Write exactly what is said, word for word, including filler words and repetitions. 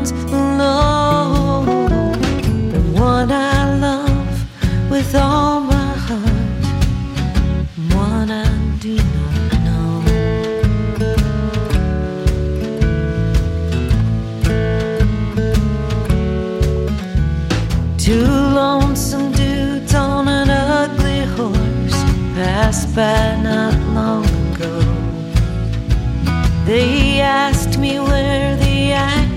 one's alone, the one I love with all my heart, one I do not know. Two lonesome dudes on an ugly horse passed by not long ago. They asked me where